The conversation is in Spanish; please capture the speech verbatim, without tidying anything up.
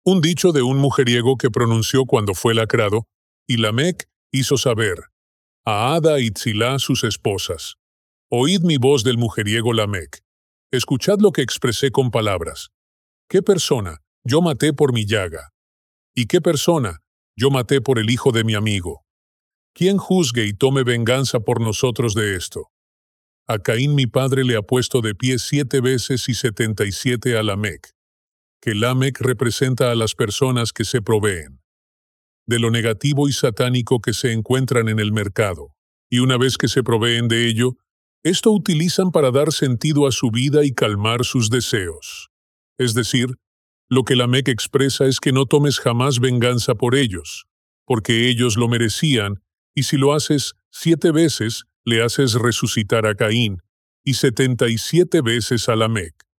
Un dicho de un mujeriego que pronunció cuando fue lacrado, y Lamec hizo saber a Ada y Tzilá sus esposas: Oíd mi voz del mujeriego Lamec. Escuchad lo que expresé con palabras. ¿Qué persona yo maté por mi llaga? ¿Y qué persona yo maté por el hijo de mi amigo? ¿Quién juzgue y tome venganza por nosotros de esto? A Caín mi padre le ha puesto de pie siete veces y setenta y siete a Lamec, que Lamec representa a las personas que se proveen de lo negativo y satánico que se encuentran en el mercado, y una vez que se proveen de ello, esto utilizan para dar sentido a su vida y calmar sus deseos. Es decir, lo que Lamec expresa es que no tomes jamás venganza por ellos, porque ellos lo merecían, y si lo haces siete veces, le haces resucitar a Caín, y setenta y siete veces a Lamec.